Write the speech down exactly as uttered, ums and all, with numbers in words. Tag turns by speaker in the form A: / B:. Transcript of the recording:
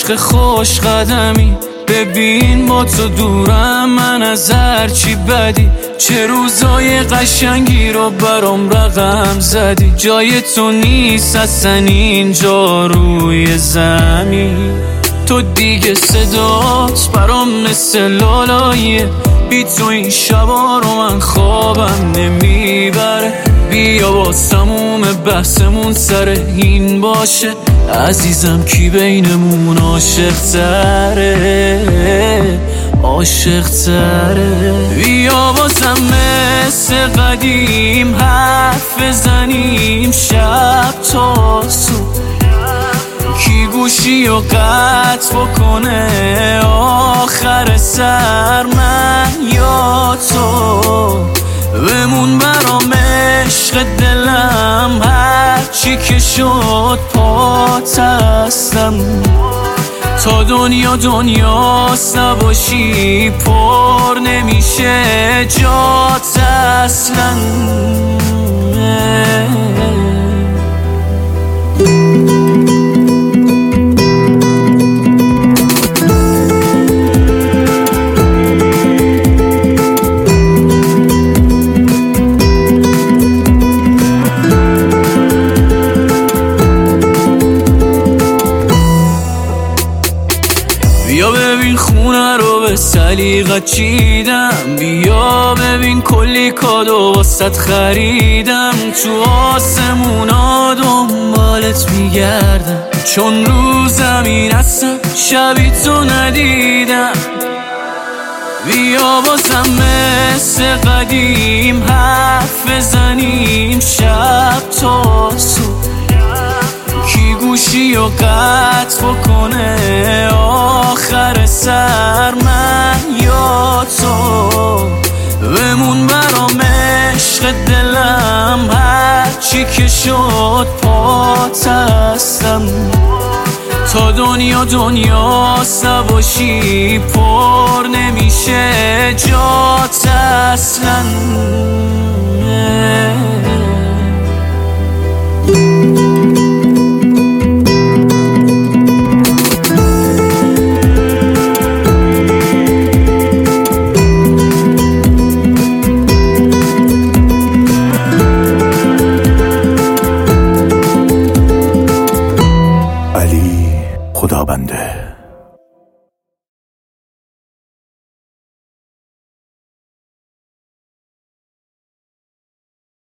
A: عشق خوش قدمی، ببین با تو دورم من از هرچی بدی. چه روزای قشنگی رو برام رقم زدی، جای تو نیست اصلا اینجا روی زمین. تو دیگه صدات برام مثل لالاییه، بی تو این شبا رو من خوابم نمیبره. بیا با تموم بحثمون سر این باشه، عزیزم کی بینمون عاشق تره، عاشق تره. بیا بازم مثل قدیم حرف بزنیم شب تا صبح، کی گوشی و قطع بکنه آخر سر من یا تو. بمون برام عشق دلم، هرچی که شد پات هستم. تا دنیا دنیاست نباشی پر نمیشه جات اصلا. بیا ببین خونه رو به سلیقت چیدم، بیا ببین کلی کادو واسط خریدم. تو آسمونا دنبالت میگردم، چون رو زمین هستم شبی تو ندیدم. بیا بازم مثل قدیم حرف بزنیم شب تا صبح، کی گوشی و قطع بکنه آخر سر من یا تو. بمون برام عشق دلم، هرچی که شد پات هستم. تا دنیا دنیاست نباشی پر نمیشه جات اصلا.